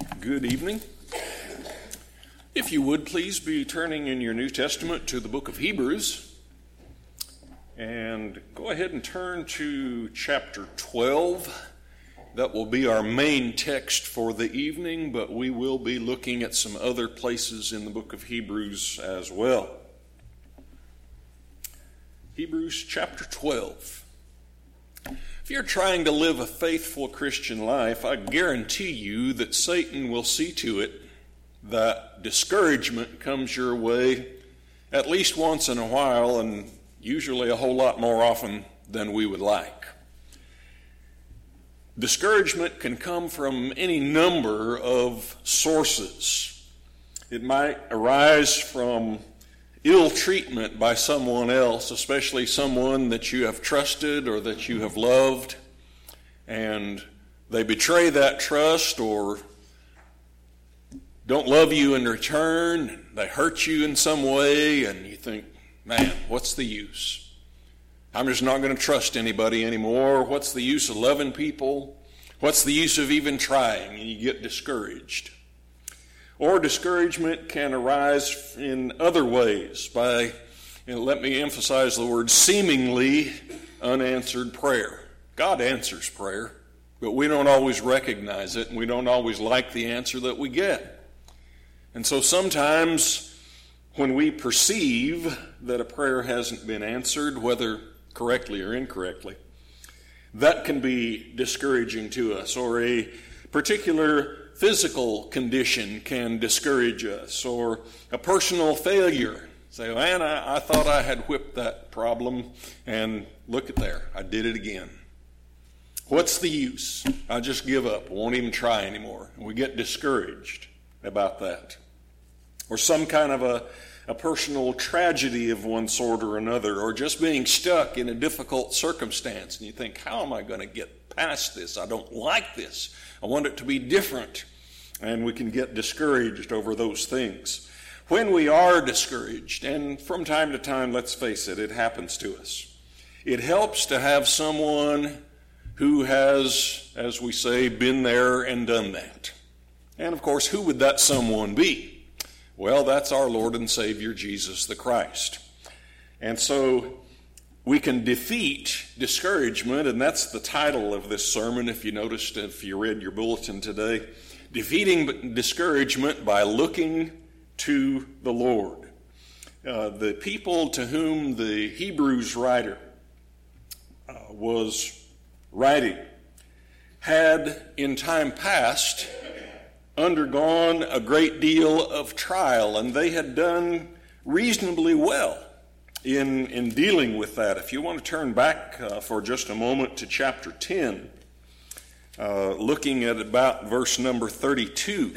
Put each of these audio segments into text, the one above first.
Good evening. If you would, please be turning in your New Testament to the book of Hebrews. And go ahead and turn to chapter 12. That will be our main text for the evening, but we will be looking at some other places in the book of Hebrews as well. Hebrews chapter 12. If you're trying to live a faithful Christian life, I guarantee you that Satan will see to it that discouragement comes your way at least once in a while, and usually a whole lot more often than we would like. Discouragement can come from any number of sources. It might arise from ill treatment by someone else, especially someone that you have trusted or that you have loved, and they betray that trust or don't love you in return. They hurt you in some way, and you think, man, what's the use? I'm just not going to trust anybody anymore. What's the use of loving people? What's the use of even trying? And you get discouraged. Or discouragement can arise in other ways by, let me emphasize the word, seemingly unanswered prayer. God answers prayer, but we don't always recognize it, and we don't always like the answer that we get. And so sometimes when we perceive that a prayer hasn't been answered, whether correctly or incorrectly, that can be discouraging to us, or a particular physical condition can discourage us, or a personal failure. Say, man, I thought I had whipped that problem, and look at there, I did it again. What's the use? I just give up, won't even try anymore. And we get discouraged about that. Or some kind of a personal tragedy of one sort or another, or just being stuck in a difficult circumstance, and you think, how am I going to get past this? I don't like this. I want it to be different. And we can get discouraged over those things. When we are discouraged, and from time to time, let's face it, it happens to us, it helps to have someone who has, as we say, been there and done that. And of course, who would that someone be? Well, that's our Lord and Savior, Jesus the Christ. And so we can defeat discouragement, and that's the title of this sermon, if you noticed, if you read your bulletin today. Defeating discouragement by looking to the Lord. The people to whom the Hebrews writer was writing had in time past undergone a great deal of trial, and they had done reasonably well in dealing with that. If you want to turn back for just a moment to chapter 10, looking at about verse number 32.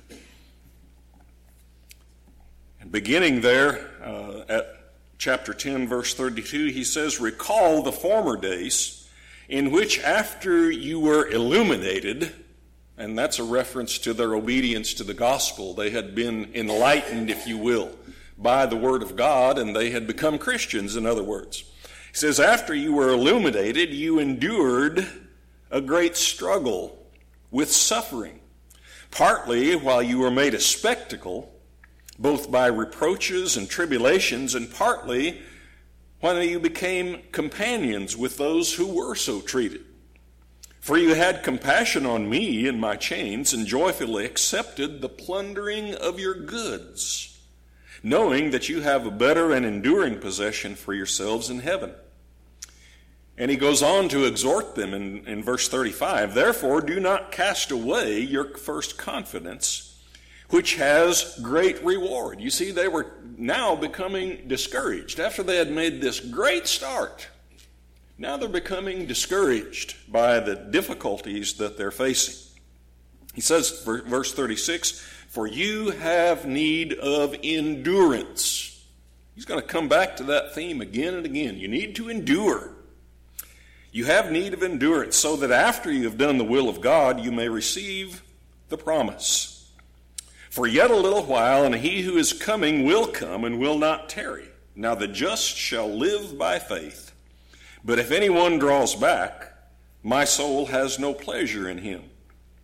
And beginning there at chapter 10, verse 32, he says, "Recall the former days in which after you were illuminated," and that's a reference to their obedience to the gospel. They had been enlightened, if you will, by the word of God, and they had become Christians, in other words. He says, "After you were illuminated, you endured a great struggle with suffering, partly while you were made a spectacle, both by reproaches and tribulations, and partly when you became companions with those who were so treated. For you had compassion on me in my chains, and joyfully accepted the plundering of your goods, knowing that you have a better and enduring possession for yourselves in heaven." And he goes on to exhort them in verse 35, "Therefore do not cast away your first confidence, which has great reward." You see, they were now becoming discouraged. After they had made this great start, now they're becoming discouraged by the difficulties that they're facing. He says, verse 36, "For you have need of endurance." He's going to come back to that theme again and again. You need to endure. "You have need of endurance, so that after you have done the will of God, you may receive the promise. For yet a little while, and he who is coming will come and will not tarry. Now the just shall live by faith. But if anyone draws back, my soul has no pleasure in him.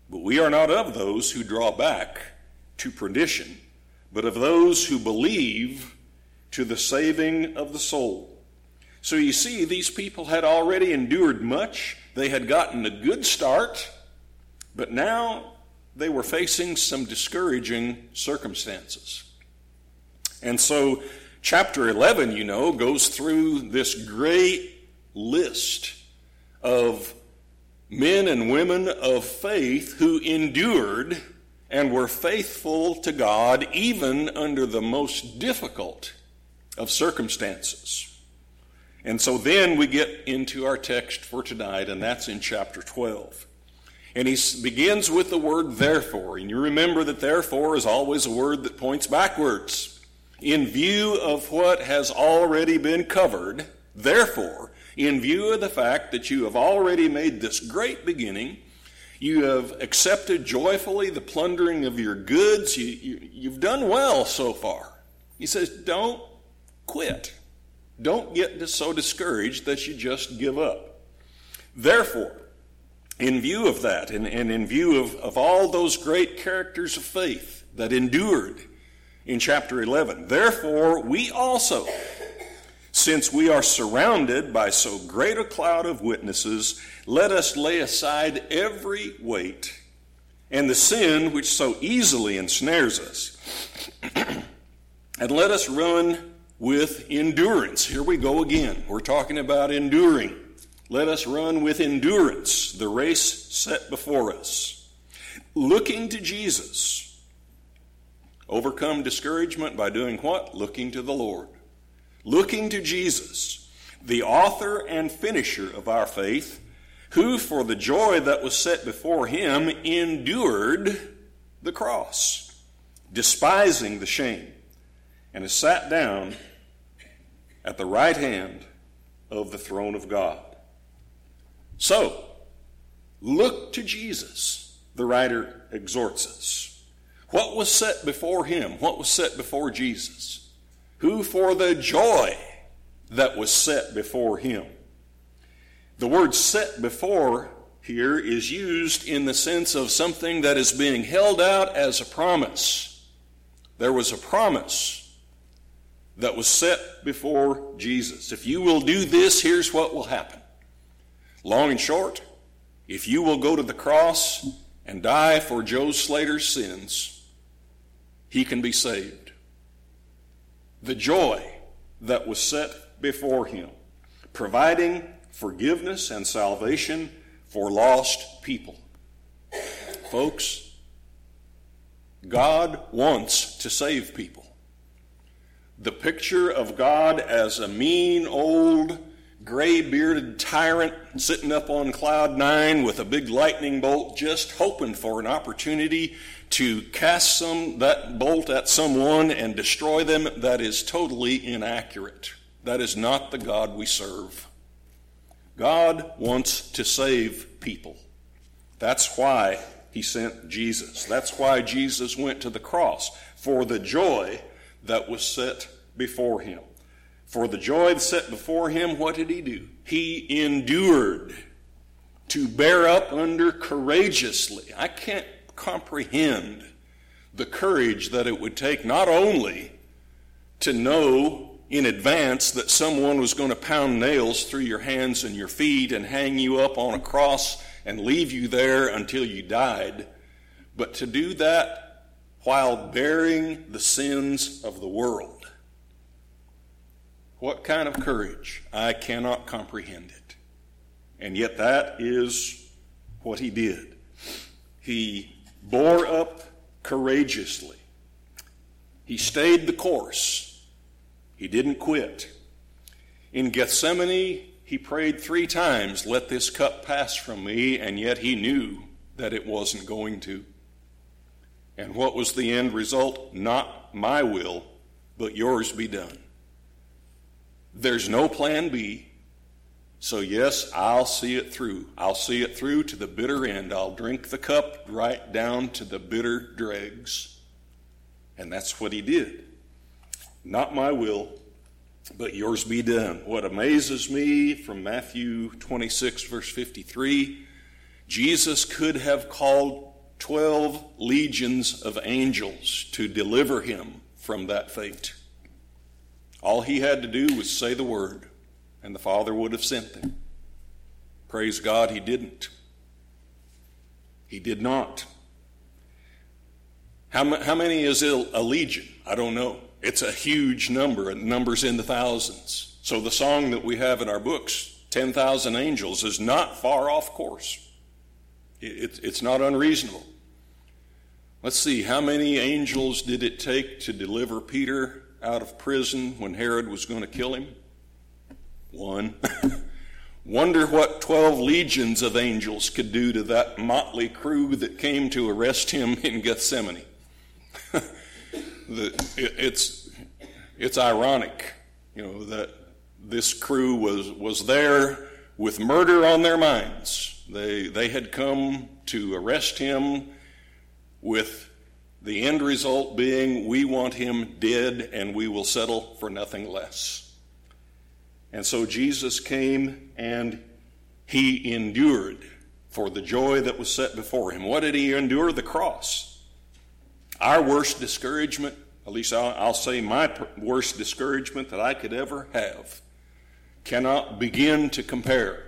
But we are not of those who draw back to perdition, but of those who believe to the saving of the soul. So you see, these people had already endured much. They had gotten a good start, but now they were facing some discouraging circumstances. And so chapter 11, goes through this great list of men and women of faith who endured and were faithful to God even under the most difficult of circumstances. And so then we get into our text for tonight, and that's in chapter 12. And he begins with the word therefore. And you remember that therefore is always a word that points backwards. In view of what has already been covered, therefore, in view of the fact that you have already made this great beginning, you have accepted joyfully the plundering of your goods, you've done well so far. He says, don't quit. Don't get so discouraged that you just give up. Therefore, in view of that, and in view of all those great characters of faith that endured in chapter 11, therefore we also, since we are surrounded by so great a cloud of witnesses, let us lay aside every weight and the sin which so easily ensnares us, and let us run with endurance. Here we go again. We're talking about enduring. Let us run with endurance the race set before us, looking to Jesus. Overcome discouragement by doing what? Looking to the Lord. Looking to Jesus, the author and finisher of our faith, who for the joy that was set before him endured the cross, despising the shame, and is sat down at the right hand of the throne of God. So, look to Jesus, the writer exhorts us. What was set before him? What was set before Jesus? Who for the joy that was set before him. The word set before here is used in the sense of something that is being held out as a promise. There was a promise that was set before Jesus. If you will do this, here's what will happen. Long and short, if you will go to the cross and die for Joe Slater's sins, he can be saved. The joy that was set before him, providing forgiveness and salvation for lost people. Folks, God wants to save people. The picture of God as a mean old gray-bearded tyrant sitting up on cloud 9 with a big lightning bolt just hoping for an opportunity to cast that bolt at someone and destroy them, that is totally inaccurate. That is not the God we serve. God wants to save people. That's why he sent Jesus. That's why Jesus went to the cross, for the joy that was set before him. For the joy set before him, what did he do? He endured to bear up under courageously. I can't comprehend the courage that it would take not only to know in advance that someone was going to pound nails through your hands and your feet and hang you up on a cross and leave you there until you died, but to do that while bearing the sins of the world. What kind of courage? I cannot comprehend it. And yet that is what he did. He bore up courageously. He stayed the course. He didn't quit. In Gethsemane, he prayed 3 times, "Let this cup pass from me," and yet he knew that it wasn't going to. And what was the end result? Not my will, but yours be done. There's no plan B. So yes, I'll see it through. I'll see it through to the bitter end. I'll drink the cup right down to the bitter dregs. And that's what he did. Not my will, but yours be done. What amazes me from Matthew 26, verse 53, Jesus could have called 12 legions of angels to deliver him from that fate. All he had to do was say the word, and the Father would have sent them. Praise God, he didn't. He did not. How many is a legion? I don't know. It's a huge number, and numbers in the thousands. So the song that we have in our books, 10,000 angels, is not far off course. It's not unreasonable. Let's see, how many angels did it take to deliver Peter out of prison when Herod was going to kill him? One. Wonder what 12 legions of angels could do to that motley crew that came to arrest him in Gethsemane. It's ironic, that this crew was there with murder on their minds. They had come to arrest him with the end result being, we want him dead and we will settle for nothing less. And so Jesus came and he endured for the joy that was set before him. What did he endure? The cross. Our worst discouragement, at least I'll say my worst discouragement that I could ever have, cannot begin to compare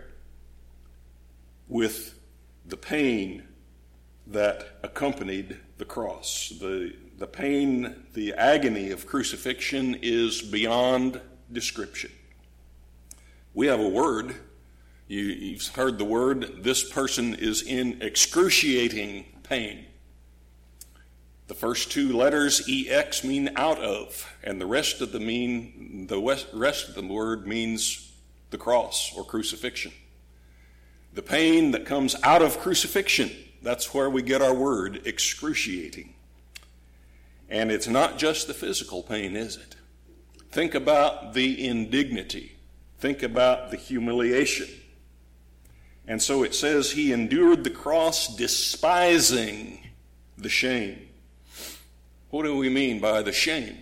with the pain that accompanied the cross. The pain, the agony of crucifixion is beyond description. We have a word. You've heard the word. This person is in excruciating pain. The first two letters, EX, mean out of, and the rest of the word means the cross or crucifixion. The pain that comes out of crucifixion, that's where we get our word excruciating. And it's not just the physical pain, is it? Think about the indignity. Think about the humiliation. And so it says he endured the cross despising the shame. What do we mean by the shame?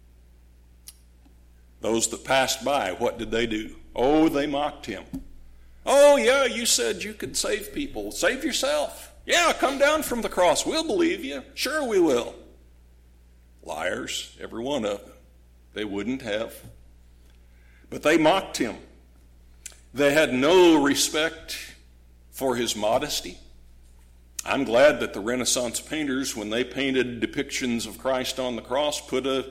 Those that passed by, what did they do? Oh, they mocked him. Oh, yeah, you said you could save people. Save yourself. Yeah, come down from the cross. We'll believe you. Sure we will. Liars, every one of them. They wouldn't have. But they mocked him. They had no respect for his modesty. I'm glad that the Renaissance painters, when they painted depictions of Christ on the cross, put a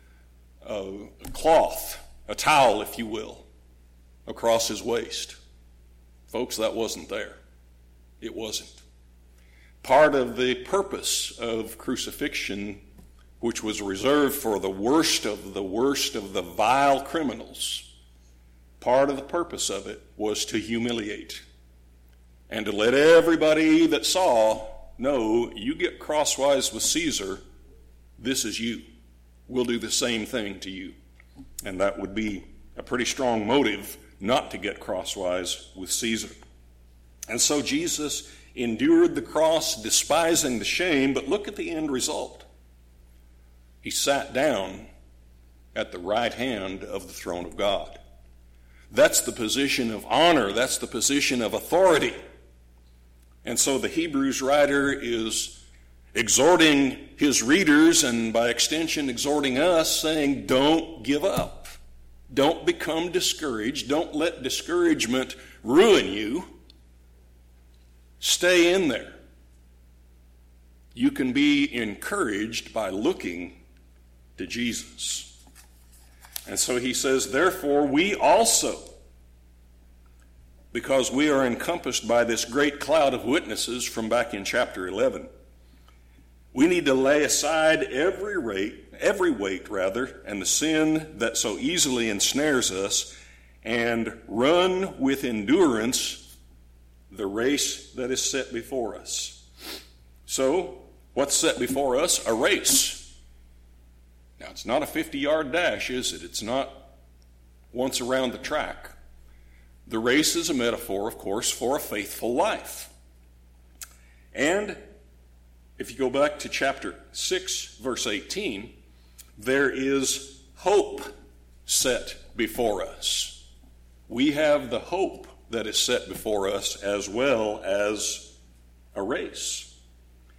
cloth, a towel, if you will, across his waist. Folks, that wasn't there. It wasn't. Part of the purpose of crucifixion, which was reserved for the worst of the vile criminals, part of the purpose of it was to humiliate and to let everybody that saw know, you get crosswise with Caesar, this is you. We'll do the same thing to you. And that would be a pretty strong motive not to get crosswise with Caesar. And so Jesus endured the cross, despising the shame, but look at the end result. He sat down at the right hand of the throne of God. That's the position of honor. That's the position of authority. And so the Hebrews writer is exhorting his readers, and by extension exhorting us, saying, don't give up. Don't become discouraged. Don't let discouragement ruin you. Stay in there. You can be encouraged by looking to Jesus. And so he says, therefore we also, because we are encompassed by this great cloud of witnesses from back in chapter 11, we need to lay aside every weight, and the sin that so easily ensnares us, and run with endurance the race that is set before us. So, what's set before us? A race. Now, it's not a 50-yard dash, is it? It's not once around the track. The race is a metaphor, of course, for a faithful life. And if you go back to chapter 6, verse 18, there is hope set before us. We have the hope that is set before us as well as a race.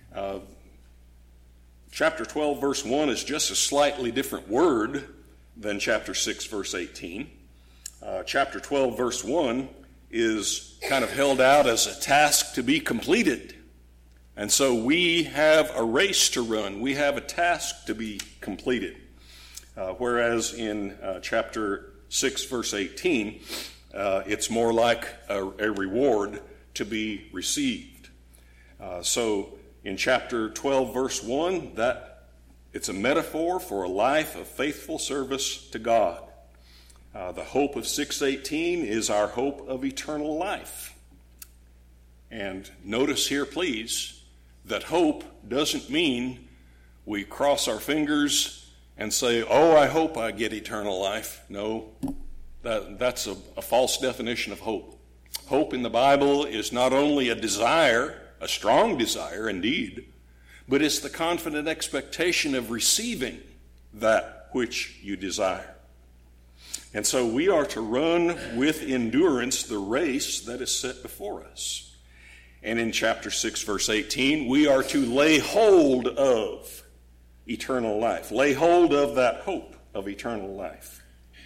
Chapter 12, verse 1 is just a slightly different word than chapter 6, verse 18. Chapter 12, verse 1 is kind of held out as a task to be completed. And so we have a race to run. We have a task to be completed. Whereas in chapter 6, verse 18, it's more like a reward to be received. So in chapter 12, verse 1, that it's a metaphor for a life of faithful service to God. The hope of 6:18 is our hope of eternal life. And notice here, please, that hope doesn't mean we cross our fingers and say, oh, I hope I get eternal life. No, that's a false definition of hope. Hope in the Bible is not only a desire, a strong desire indeed, but it's the confident expectation of receiving that which you desire. And so we are to run with endurance the race that is set before us. And in chapter 6, verse 18, we are to lay hold of eternal life. Lay hold of that hope of eternal life.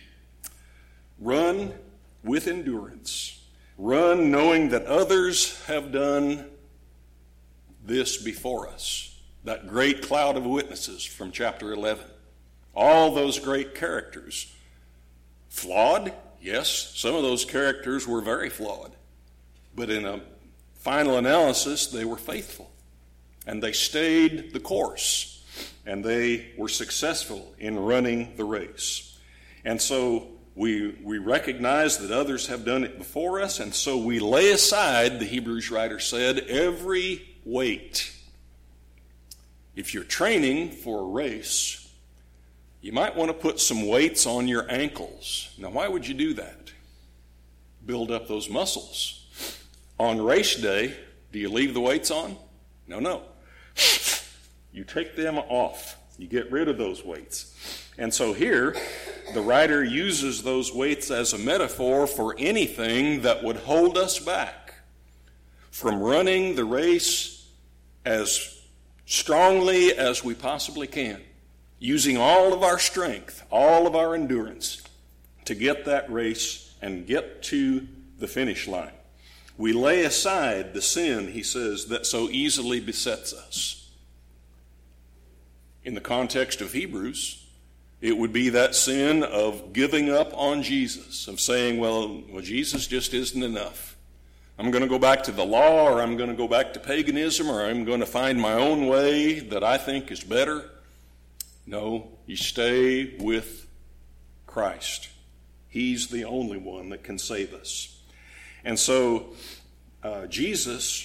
Run with endurance. Run knowing that others have done this before us. That great cloud of witnesses from chapter 11. All those great characters. Flawed? Yes, some of those characters were very flawed. But in a final analysis, they were faithful. And they stayed the course. And they were successful in running the race. And so we recognize that others have done it before us, and so we lay aside, the Hebrews writer said, every weight. If you're training for a race, you might want to put some weights on your ankles. Now, why would you do that? Build up those muscles. On race day, do you leave the weights on? No. You take them off. You get rid of those weights. And so here, the writer uses those weights as a metaphor for anything that would hold us back from running the race as strongly as we possibly can, using all of our strength, all of our endurance to get that race and get to the finish line. We lay aside the sin, he says, that so easily besets us. In the context of Hebrews, it would be that sin of giving up on Jesus, of saying, well, Jesus just isn't enough. I'm going to go back to the law, or I'm going to go back to paganism, or I'm going to find my own way that I think is better. No, you stay with Christ. He's the only one that can save us. And so Jesus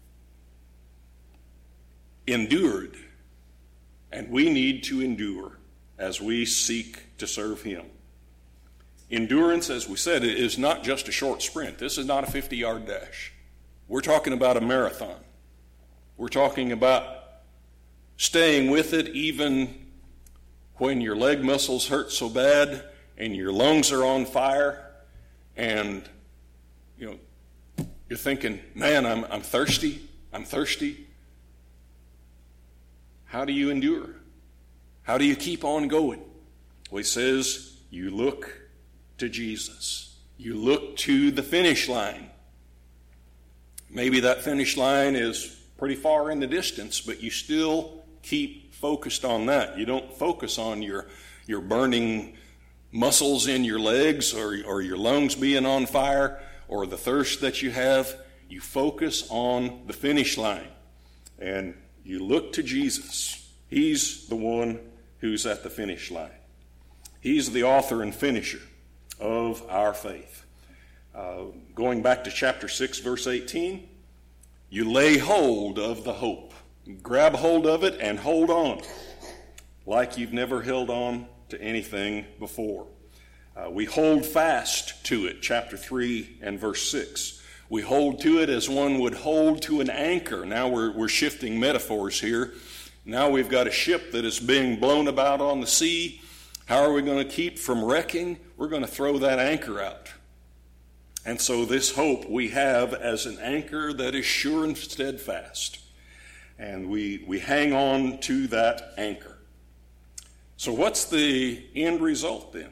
endured, and we need to endure as we seek to serve him. Endurance, as we said, is not just a short sprint. This is not a 50-yard dash. We're talking about a marathon. We're talking about staying with it even when your leg muscles hurt so bad and your lungs are on fire and you're thinking, man, I'm thirsty. I'm thirsty. How do you endure? How do you keep on going? Well, he says, you look to Jesus. You look to the finish line. Maybe that finish line is pretty far in the distance, but you still keep focused on that. You don't focus on your burning muscles in your legs or your lungs being on fire or the thirst that you have. You focus on the finish line, and you look to Jesus. He's the one who's at the finish line. He's the author and finisher of our faith. Going back to chapter 6, verse 18, you lay hold of the hope. You grab hold of it and hold on like you've never held on to anything before. We hold fast to it, chapter 3 and verse 6. We hold to it as one would hold to an anchor. Now we're shifting metaphors here. Now we've got a ship that is being blown about on the sea. How are we going to keep from wrecking? We're going to throw that anchor out. And so this hope we have as an anchor that is sure and steadfast. and we hang on to that anchor. So what's the end result then?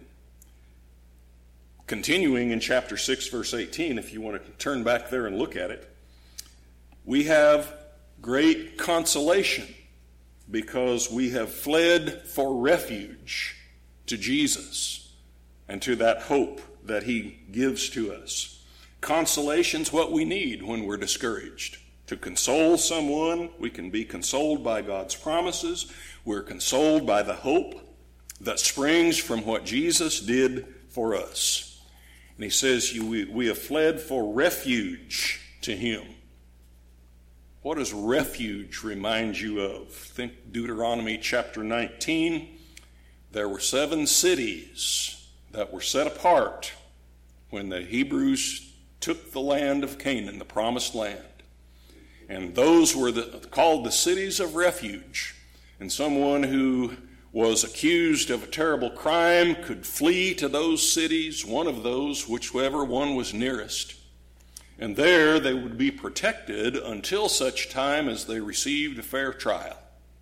Continuing in chapter 6, verse 18, if you want to turn back there and look at it, we have great consolation because we have fled for refuge to Jesus and to that hope that he gives to us. Consolation's what we need when we're discouraged. To console someone, we can be consoled by God's promises. We're consoled by the hope that springs from what Jesus did for us. And he says, we have fled for refuge to him. What does refuge remind you of? Think Deuteronomy chapter 19. There were 7 cities that were set apart when the Hebrews took the land of Canaan, the promised land. And those were called the cities of refuge. And someone who was accused of a terrible crime could flee to those cities, one of those, whichever one was nearest. And there they would be protected until such time as they received a fair trial.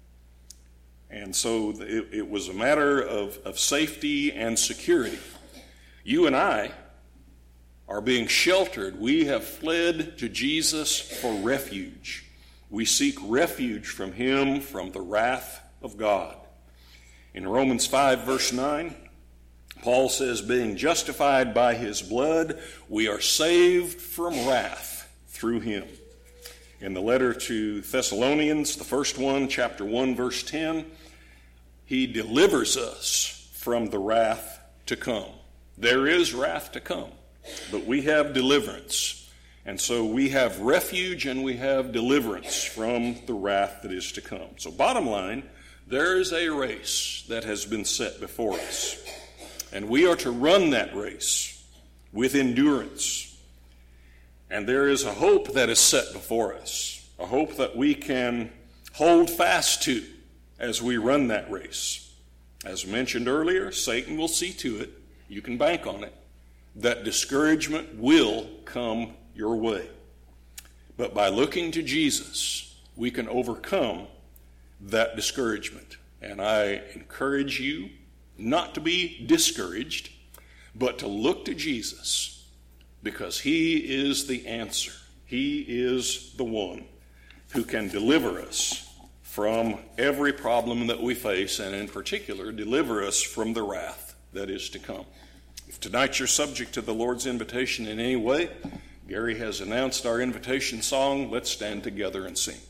And so it was a matter of safety and security. You and I are being sheltered. We have fled to Jesus for refuge. We seek refuge from him from the wrath of God. In Romans 5, verse 9, Paul says, being justified by his blood, we are saved from wrath through him. In the letter to Thessalonians, the first one, chapter 1, verse 10, he delivers us from the wrath to come. There is wrath to come, but we have deliverance. And so we have refuge and we have deliverance from the wrath that is to come. So bottom line, there is a race that has been set before us. And we are to run that race with endurance. And there is a hope that is set before us, a hope that we can hold fast to as we run that race. As mentioned earlier, Satan will see to it, you can bank on it, that discouragement will come your way. But by looking to Jesus, we can overcome that discouragement. And I encourage you not to be discouraged, but to look to Jesus, because he is the answer. He is the one who can deliver us from every problem that we face, and in particular, deliver us from the wrath that is to come. If tonight you're subject to the Lord's invitation in any way, Gary has announced our invitation song. Let's stand together and sing.